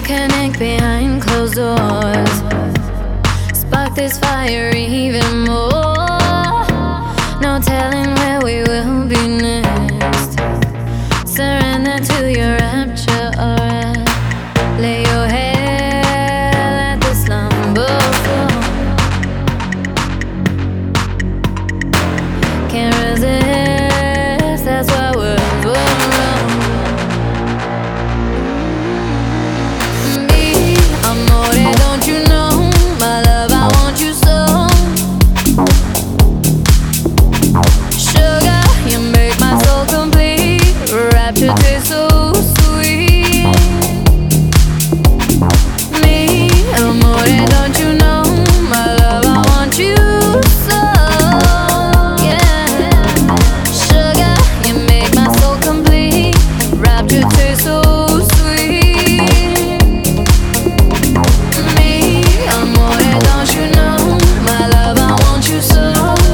connect behind closed doors. Spark this fire even more. No telling where we will be next. Surrender to your rapture, alright. Lay your head at the slumber floor. Can't resist, that's why words were wrong. Me, amore, don't you know? My love, I want you so. Sugar, you make my soul complete. Rapture tastes so sweet. Me, amore, don't you know? My love, I want you so. Yeah. Sugar, you make my soul complete. Rapture tastes so sweet. Me, amore, don't you know? My love, I want you so.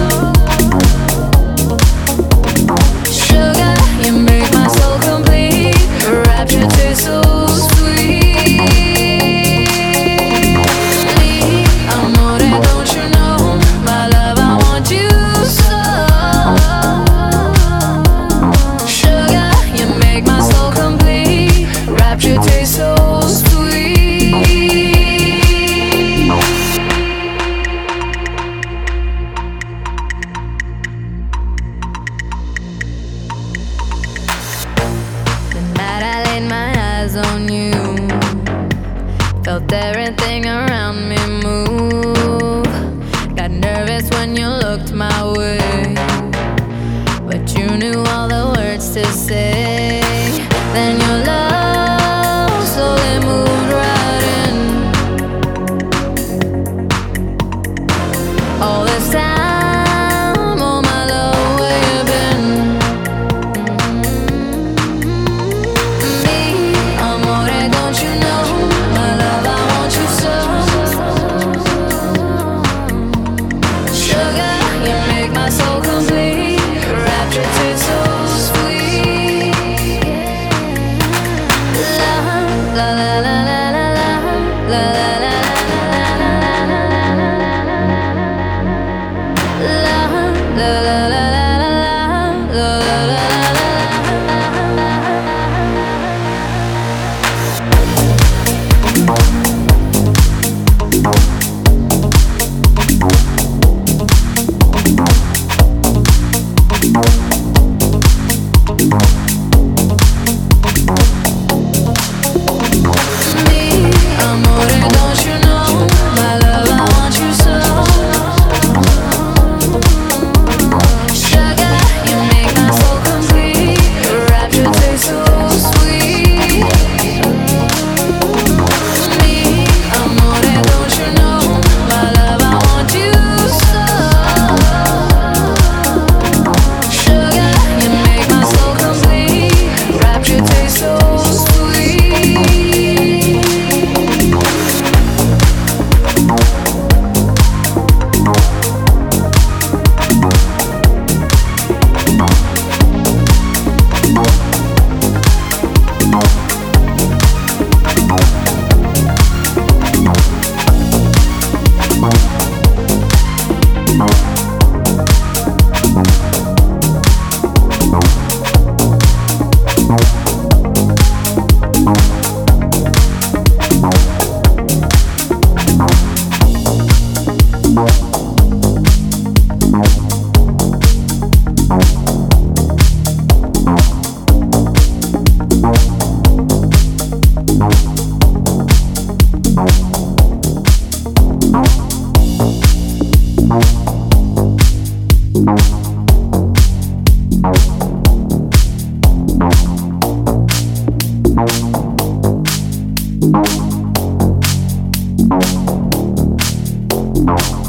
Sugar, you make my soul complete. Rapture tastes so sweet. Amore, don't you know? My love, I want you so. Sugar, you make my soul complete. Rapture tastes so sweet. The night I laid my eyes on you, felt everything around me move. Got nervous when you looked my way, but you knew all the words to say. Then your love slowly moved right in. All this time, oh my love, where you been? Me, amore, don't you know? My love, I want you so. Sugar, you make my soul complete. Rapture tastes so sweet. La la la la la la la la la la la la. Bye.